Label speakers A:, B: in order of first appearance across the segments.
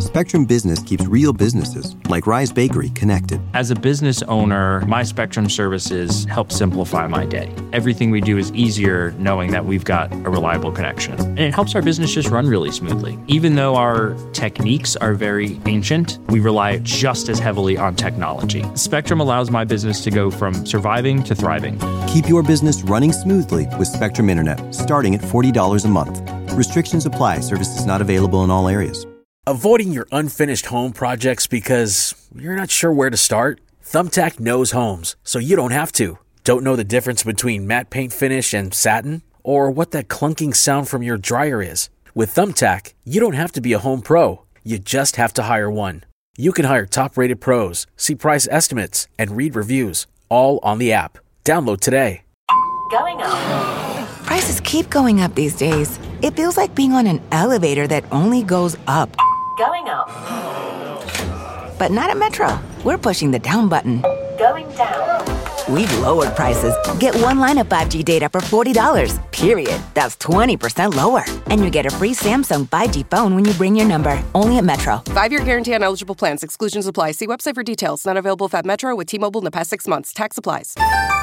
A: Spectrum Business keeps real businesses, like Rise Bakery, connected.
B: As a business owner, my Spectrum services help simplify my day. Everything we do is easier knowing that we've got a reliable connection. And it helps our business just run really smoothly. Even though our techniques are very ancient, we rely just as heavily on technology. Spectrum allows my business to go from surviving to thriving.
A: Keep your business running smoothly with Spectrum Internet, starting at $40 a month. Restrictions apply. Services not available in all areas.
C: Avoiding your unfinished home projects because you're not sure where to start? Thumbtack knows homes, so you don't have to. Don't know the difference between matte paint finish and satin? Or what that clunking sound from your dryer is? With Thumbtack, you don't have to be a home pro. You just have to hire one. You can hire top-rated pros, see price estimates, and read reviews, all on the app. Download today.
D: Going up.
E: Prices keep going up these days. It feels like being on an elevator that only goes up.
D: Going up.
E: But not at Metro. We're pushing the down button.
D: Going down.
E: We've lowered prices. Get one line of 5G data for $40, period. That's 20% lower. And you get a free Samsung 5G phone when you bring your number. Only at Metro.
F: 5-year guarantee on eligible plans. Exclusions apply. See website for details. Not available at Metro with T-Mobile in the past 6 months. Tax applies.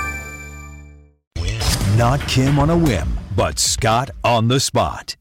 G: Not Kim on a whim, but Scott on the spot.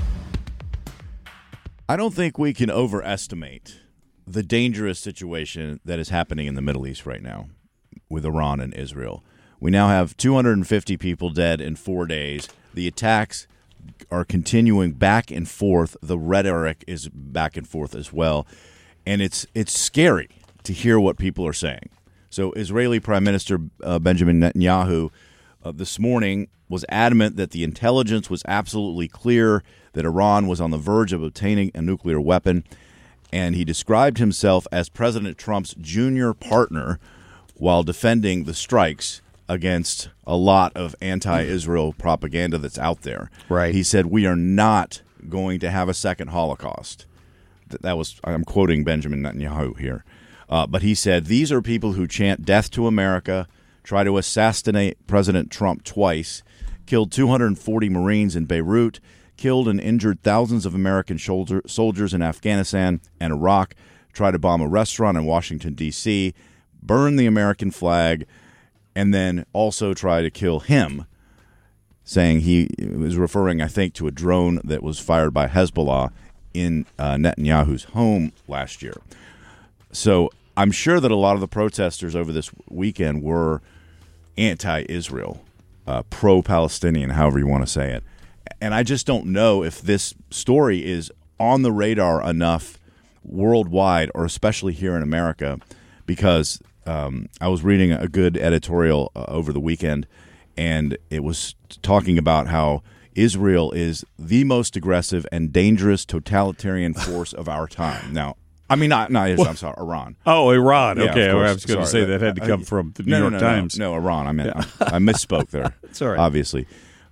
H: I don't think we can overestimate the dangerous situation that is happening in the Middle East right now with Iran and Israel. We now have 250 people dead in 4 days. The attacks are continuing back and forth. The rhetoric is back and forth as well. And it's scary to hear what people are saying. So Israeli Prime Minister Benjamin Netanyahu this morning was adamant that the intelligence was absolutely clear that Iran was on the verge of obtaining a nuclear weapon, and he described himself as President Trump's junior partner while defending the strikes against a lot of anti-Israel propaganda that's out there.
I: Right.
H: He said, "We are not going to have a second Holocaust." That was, I'm quoting Benjamin Netanyahu here. But he said, "These are people who chant death to America, try to assassinate President Trump twice, killed 240 Marines in Beirut, killed and injured thousands of American soldiers in Afghanistan and Iraq, tried to bomb a restaurant in Washington, D.C., burn the American flag, and then also try to kill him," saying he was referring, I think, to a drone that was fired by Hezbollah in Netanyahu's home last year. So I'm sure that a lot of the protesters over this weekend were anti-Israel, pro-Palestinian, however you want to say it. And I just don't know if this story is on the radar enough worldwide, or especially here in America, because I was reading a good editorial over the weekend, and it was talking about how Israel is the most aggressive and dangerous totalitarian force of our time. Now, I mean, not Israel, I'm sorry, Iran.
I: Oh, Iran.
H: Yeah,
I: okay,
H: course.
I: I was going to say that had to come from the New York Times.
H: No, Iran. I meant I misspoke there.
I: It's all right.
H: Obviously.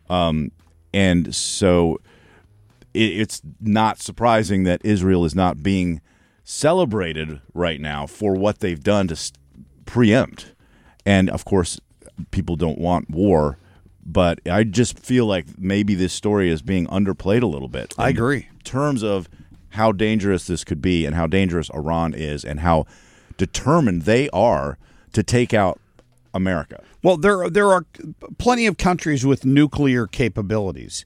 H: And so it's not surprising that Israel is not being celebrated right now for what they've done to preempt. And, of course, people don't want war, but I just feel like maybe this story is being underplayed a little bit.
I: I agree.
H: In terms of how dangerous this could be and how dangerous Iran is and how determined they are to take out America.
I: Well, there are plenty of countries with nuclear capabilities.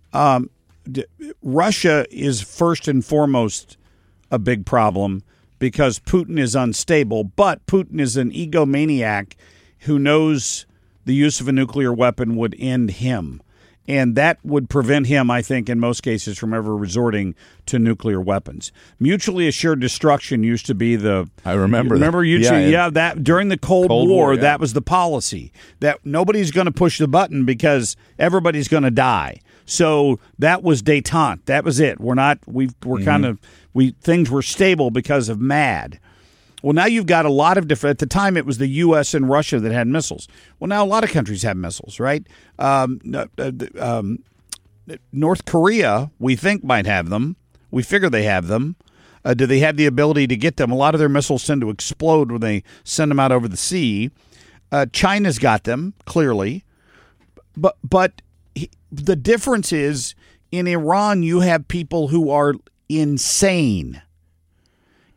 I: Russia is first and foremost a big problem because Putin is unstable, but Putin is an egomaniac who knows the use of a nuclear weapon would end him. And that would prevent him, I think, in most cases, from ever resorting to nuclear weapons. Mutually assured destruction used to be the.
H: I remember.
I: Remember, that during the Cold War, that was the policy that nobody's going to push the button because everybody's going to die. So that was détente. That was it. Things were stable because of MAD. Well, now you've got a lot of different. At the time, it was the U.S. and Russia that had missiles. Well, now a lot of countries have missiles, right? North Korea, we think, might have them. We figure they have them. Do they have the ability to get them? A lot of their missiles tend to explode when they send them out over the sea. China's got them, clearly. But the difference is in Iran, you have people who are insane.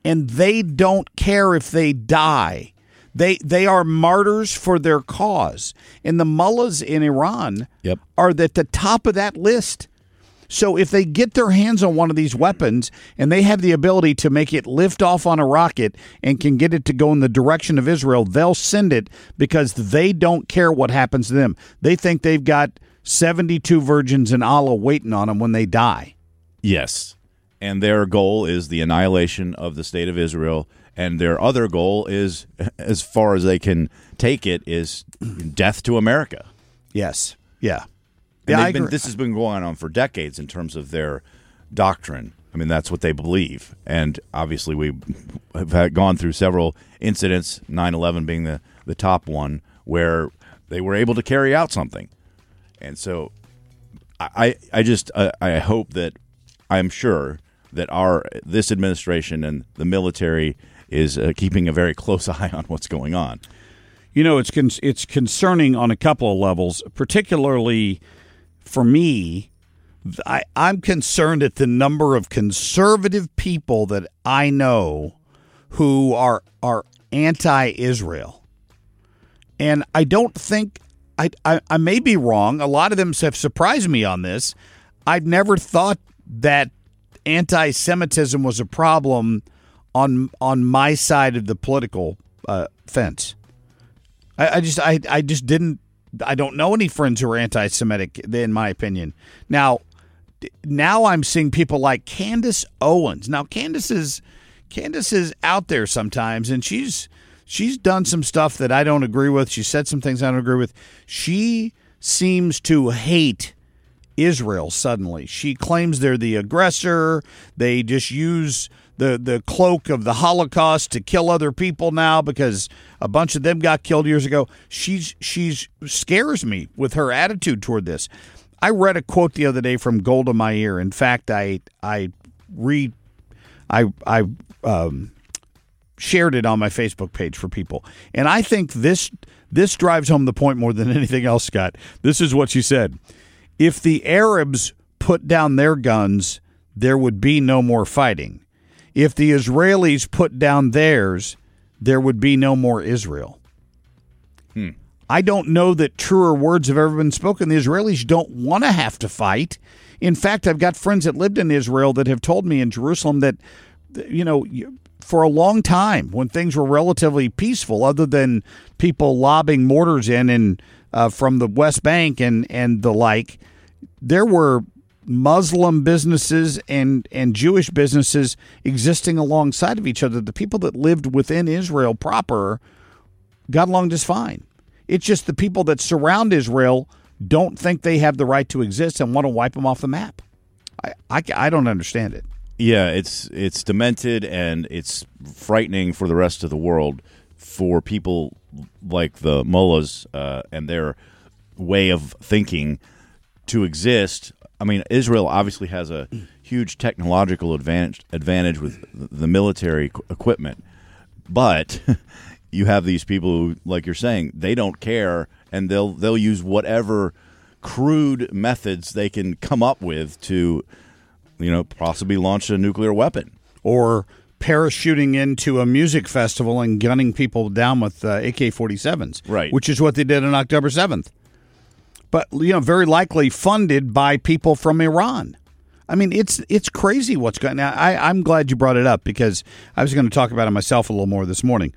I: and they don't care if they die. They are martyrs for their cause. And the mullahs in Iran are at the top of that list. So if they get their hands on one of these weapons and they have the ability to make it lift off on a rocket and can get it to go in the direction of Israel, they'll send it because they don't care what happens to them. They think they've got 72 virgins and Allah waiting on them when they die.
H: Yes. And their goal is the annihilation of the state of Israel. And their other goal is, as far as they can take it, is death to America.
I: Yes. Yeah.
H: And this has been going on for decades in terms of their doctrine. I mean, that's what they believe. And obviously we have gone through several incidents, 9/11 being the top one, where they were able to carry out something. And so I hope that, I'm sure that this administration and the military is keeping a very close eye on what's going on.
I: You know, it's concerning on a couple of levels, particularly for me. I'm concerned at the number of conservative people that I know who are anti-Israel. And I don't think, I may be wrong. A lot of them have surprised me on this. I'd never thought that anti-Semitism was a problem on my side of the political fence. I just didn't. I don't know any friends who are anti-Semitic, in my opinion. Now I'm seeing people like Candace Owens. Now Candace is out there sometimes, and she's done some stuff that I don't agree with. She said some things I don't agree with. She seems to hate Israel suddenly. She claims they're the aggressor. They just use the cloak of the Holocaust to kill other people now because a bunch of them got killed years ago. She's scares me with her attitude toward this. I read a quote the other day from Golda Meir. In fact, I shared it on my Facebook page for people. And I think this drives home the point more than anything else, Scott. This is what she said. If the Arabs put down their guns, there would be no more fighting. If the Israelis put down theirs, there would be no more Israel. I don't know that truer words have ever been spoken. The Israelis don't want to have to fight. In fact, I've got friends that lived in Israel that have told me in Jerusalem that, you know, for a long time when things were relatively peaceful, other than people lobbing mortars in and from the West Bank and the like, there were Muslim businesses and Jewish businesses existing alongside of each other. The people that lived within Israel proper got along just fine. It's just the people that surround Israel don't think they have the right to exist and want to wipe them off the map. I don't understand it.
H: Yeah, it's demented and it's frightening for the rest of the world for people like the mullahs and their way of thinking to exist. I mean, Israel obviously has a huge technological advantage with the military equipment, but you have these people who, like you're saying, they don't care, and they'll use whatever crude methods they can come up with to, you know, possibly launch a nuclear weapon
I: or parachuting into a music festival and gunning people down with AK-47s,
H: right? Which
I: is what they did on October 7th. But, you know, very likely funded by people from Iran. I mean, it's crazy what's going on. I'm glad you brought it up because I was going to talk about it myself a little more this morning.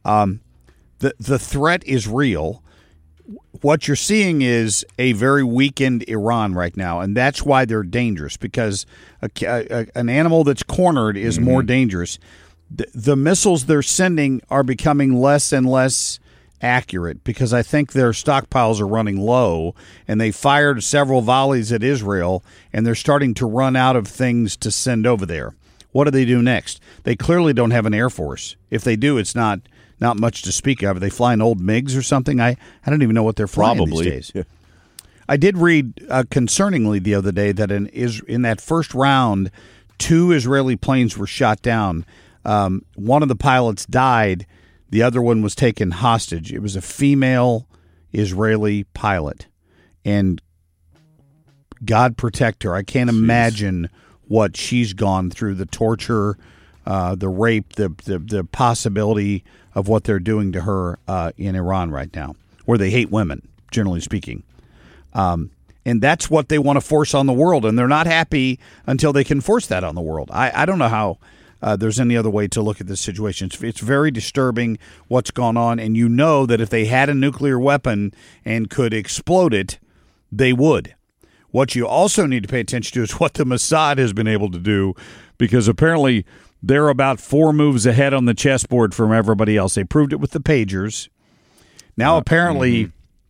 I: The threat is real. What you're seeing is a very weakened Iran right now, and that's why they're dangerous, because an animal that's cornered is more dangerous. The missiles they're sending are becoming less and less accurate because I think their stockpiles are running low, and they fired several volleys at Israel, and they're starting to run out of things to send over there. What do they do next? They clearly don't have an air force. If they do, it's not much to speak of. Are they flying old MiGs or something? I don't even know what they're flying these days. Yeah. I did read concerningly the other day that in that first round, 2 Israeli planes were shot down. One of the pilots died. The other one was taken hostage. It was a female Israeli pilot. And God protect her. I can't imagine what she's gone through, the torture, the rape, the possibility of what they're doing to her in Iran right now, where they hate women, generally speaking. And that's what they want to force on the world, and they're not happy until they can force that on the world. I don't know how there's any other way to look at this situation. It's very disturbing what's gone on, and you know that if they had a nuclear weapon and could explode it, they would. What you also need to pay attention to is what the Mossad has been able to do, because apparently they're about 4 moves ahead on the chessboard from everybody else. They proved it with the pagers. Now apparently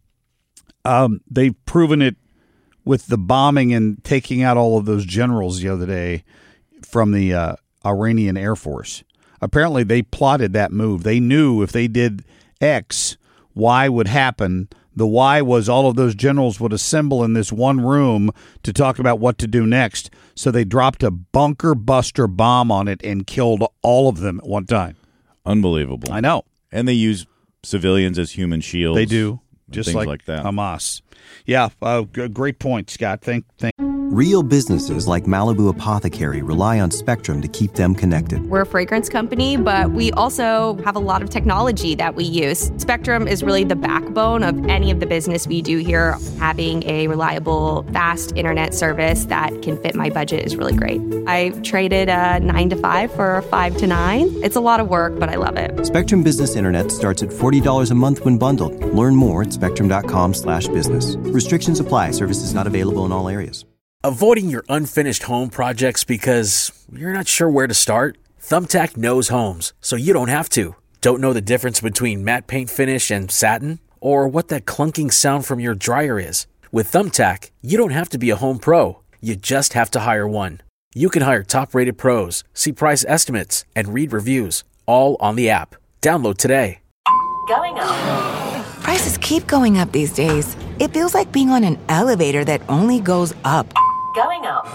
I: they've proven it with the bombing and taking out all of those generals the other day from the Iranian Air Force. Apparently they plotted that move. They knew if they did X, Y would happen. The Y was all of those generals would assemble in this one room to talk about what to do next. So they dropped a bunker buster bomb on it and killed all of them at one time.
H: Unbelievable.
I: I know.
H: And they use civilians as human shields.
I: They do. Just
H: like that.
I: Hamas. Yeah, great point, Scott. Thank.
A: Real businesses like Malibu Apothecary rely on Spectrum to keep them connected.
J: We're a fragrance company, but we also have a lot of technology that we use. Spectrum is really the backbone of any of the business we do here. Having a reliable, fast internet service that can fit my budget is really great. I traded a 9 to 5 for a 5 to 9. It's a lot of work, but I love it.
A: Spectrum Business Internet starts at $40 a month when bundled. Learn more at spectrum.com/business. Restrictions apply. Services not available in all areas.
C: Avoiding your unfinished home projects because you're not sure where to start? Thumbtack knows homes, so you don't have to. Don't know the difference between matte paint finish and satin? Or what that clunking sound from your dryer is? With Thumbtack, you don't have to be a home pro. You just have to hire one. You can hire top-rated pros, see price estimates, and read reviews, all on the app. Download today.
D: Going up.
E: Prices keep going up these days. It feels like being on an elevator that only goes up.
D: Going up.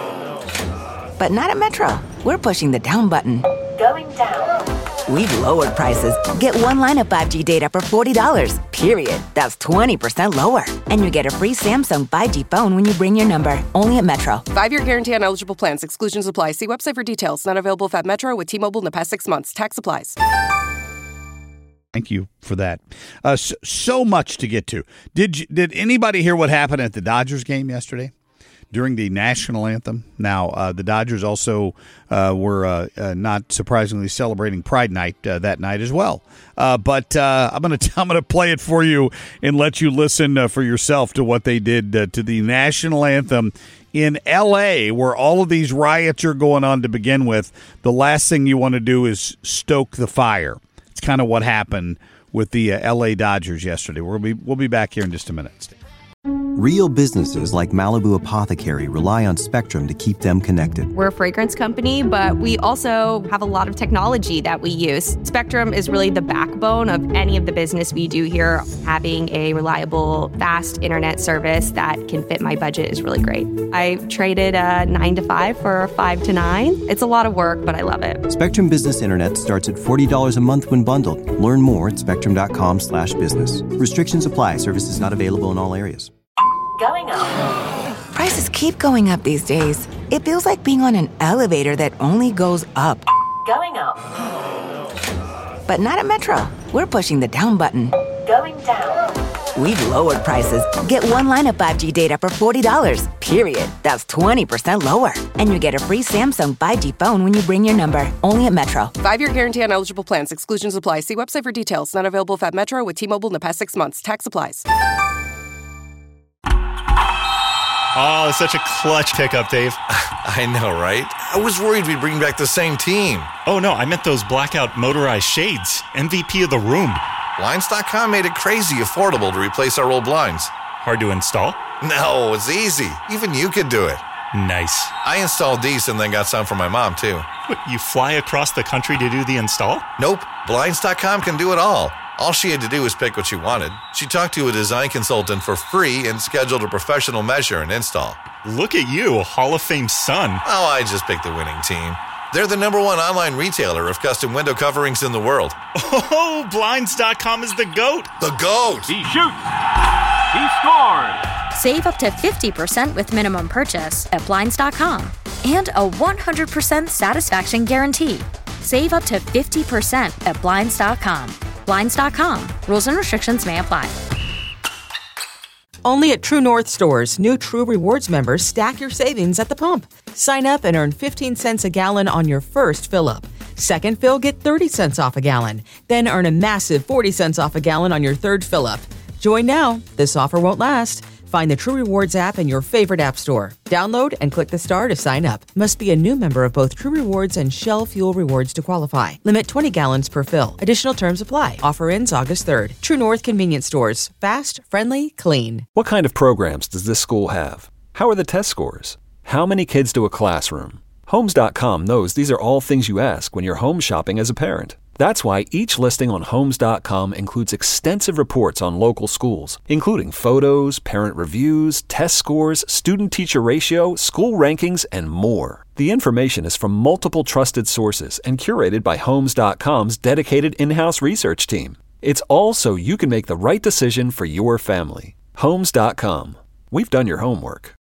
E: But not at Metro. We're pushing the down button.
D: Going down.
E: We've lowered prices. Get one line of 5G data for $40, period. That's 20% lower. And you get a free Samsung 5G phone when you bring your number. Only at Metro.
F: 5-year guarantee on eligible plans. Exclusions apply. See website for details. Not available if at Metro with T-Mobile in the past 6 months. Tax applies.
I: Thank you for that. So much to get to. Did anybody hear what happened at the Dodgers game yesterday during the national anthem? Now, the Dodgers also were not surprisingly celebrating Pride Night that night as well. But I'm gonna play it for you and let you listen for yourself to what they did to the national anthem in L.A., where all of these riots are going on to begin with. The last thing you want to do is stoke the fire. It's kind of what happened with the L.A. Dodgers yesterday. We'll be back here in just a minute.
A: Real businesses like Malibu Apothecary rely on Spectrum to keep them connected.
J: We're a fragrance company, but we also have a lot of technology that we use. Spectrum is really the backbone of any of the business we do here. Having a reliable, fast internet service that can fit my budget is really great. I traded a 9 to 5 for a 5 to 9. It's a lot of work, but I love it.
A: Spectrum Business Internet starts at $40 a month when bundled. Learn more at spectrum.com/business. Restrictions apply. Services not available in all areas.
D: Going up.
E: Prices keep going up these days. It feels like being on an elevator that only goes up.
D: Going up.
E: But not at Metro. We're pushing the down button.
D: Going down.
E: We've lowered prices. Get one line of 5G data for $40, period. That's 20% lower. And you get a free Samsung 5G phone when you bring your number. Only at Metro.
F: 5-year guarantee on eligible plans. Exclusions apply. See website for details. Not available if at Metro with T-Mobile in the past 6 months. Tax applies.
K: Oh, such a clutch pickup, Dave.
L: I know, right? I was worried we'd bring back the same team.
K: Oh, no, I meant those blackout motorized shades. MVP of the room.
L: Blinds.com made it crazy affordable to replace our old blinds.
K: Hard to install?
L: No, it's easy. Even you could do it.
K: Nice.
L: I installed these and then got some for my mom, too.
K: What, you fly across the country to do the install?
L: Nope. Blinds.com can do it all. All she had to do was pick what she wanted. She talked to a design consultant for free and scheduled a professional measure and install.
K: Look at you, Hall of Fame son.
L: Oh, I just picked the winning team. They're the #1 online retailer of custom window coverings in the world.
K: Oh, Blinds.com is the GOAT.
L: The GOAT!
M: He shoots. He scored.
N: Save up to 50% with minimum purchase at Blinds.com.
M: and a 100% satisfaction guarantee. Save up to 50% at Blinds.com. Blinds.com. Rules and restrictions may apply.
N: Only at True North stores, new True Rewards members stack your savings at the pump. Sign up and earn 15 cents a gallon on your first fill-up. Second fill, get 30 cents off a gallon. Then earn a massive 40 cents off a gallon on your third fill-up. Join now. This offer won't last. Find the True Rewards app in your favorite app store. Download and click the star to sign up. Must be a new member of both True Rewards and Shell Fuel Rewards to qualify. Limit 20 gallons per fill. Additional terms apply. Offer ends August 3rd. True North Convenience Stores. Fast, friendly, clean.
O: What kind of programs does this school have? How are the test scores? How many kids do a classroom? Homes.com knows these are all things you ask when you're home shopping as a parent. That's why each listing on Homes.com includes extensive reports on local schools, including photos, parent reviews, test scores, student-teacher ratio, school rankings, and more. The information is from multiple trusted sources and curated by Homes.com's dedicated in-house research team. It's all so you can make the right decision for your family. Homes.com. We've done your homework.